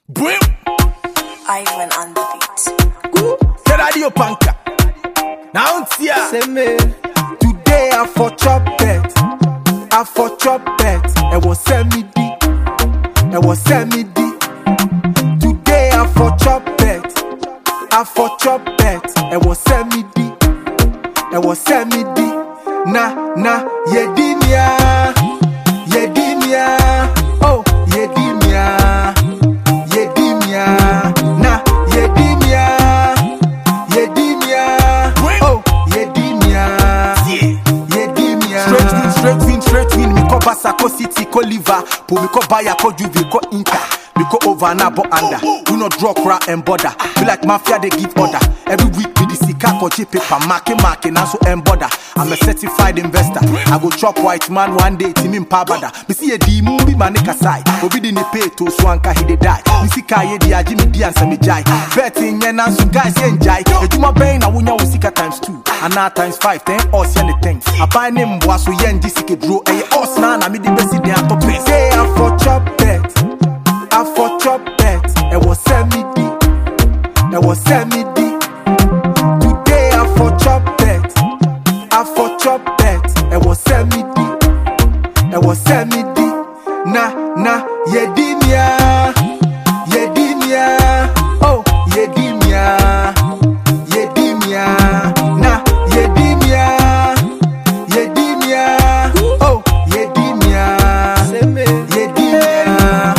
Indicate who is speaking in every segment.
Speaker 1: Brim.
Speaker 2: Ivan on the beat.
Speaker 1: The radio panka. Now it's here.
Speaker 3: Say me, today I for chop bet. I for chop bet. It was semi-D. It was semi-D. Today I for chop bet. I for chop bet. It was semi-D. It was semi-D. Na, yedinia. Yedinia. Oh, yedinia. Yedinia. Na, yedinia. Yedinia. Oh, yedinia. Yedinia. Straight win. Me ko Basa, ko City, ko Liverpool. Me ko Bayer, ko Juve, ko Inter. Me go over na bo under. Do not draw crowd and border. Be like mafia, they give order. Every week me the sika ko cheap paper marking and so and border. I'm a certified investor. I go chop white man one day to me pabada. Me see a D movie man side. Obi di ni pay to swanka he dey die. Me see kaye di ajimi di and me jai. Betting yen and some guys yen jai. Ejuma brain na wunya usika times 2 and now times 5 10 us yen the things. I buy name was so yen disike draw. Eye us na me di best di ato place. Say I for chop bet. I for chop bet. It was semi-D. It was semi-D. Today I for chop bet. I for chop bet. It was semi-D. It was semi-D. Na, yedinia. Yedinia. Oh, yedinia. Yedinia. Na, yedinia. Yedinia. Oh, yedinia. Yedinia.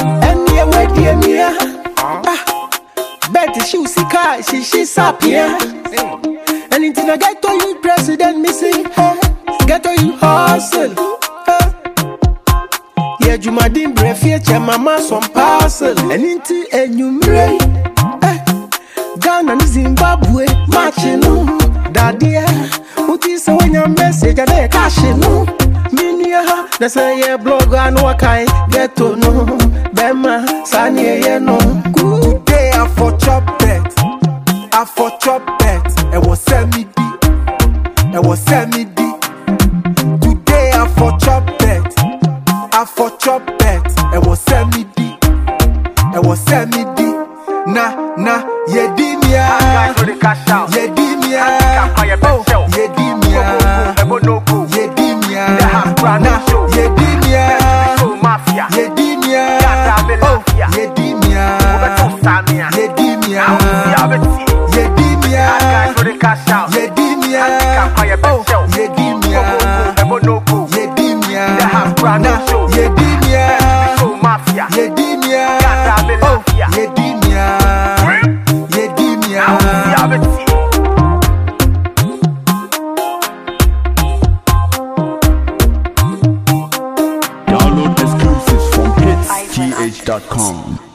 Speaker 4: Betty, she sapien. Anything I get to you, president, missing. Get to you, hustle. Yeah, you my dim breath, yeah, mama, some parcel. Anything, and you marry. Ghana and Zimbabwe, matching. Daddy, what is when your message and they cash no. Minia, that's a yeah, blog, I know I can't get to know. Bema, Sanya, yeah, no.
Speaker 3: Today I for chop bet. I for chop bet. It was semi-D. It was semi-D. Today I for chop bet. I for chop bet. It was semi-D. It was semi-D. Na, yedinia. Yedinia. Oh, yedinia. Yedinia. Na, yedinia. Yedinia. Oh, yedinia. Yedinia. Yedinia. Yedinia. Oh, yedinia. Yedinia. Na, yedinia. Yedinia. Oh, yedinia. Yedinia.
Speaker 5: Download exclusives from hitsgh.com.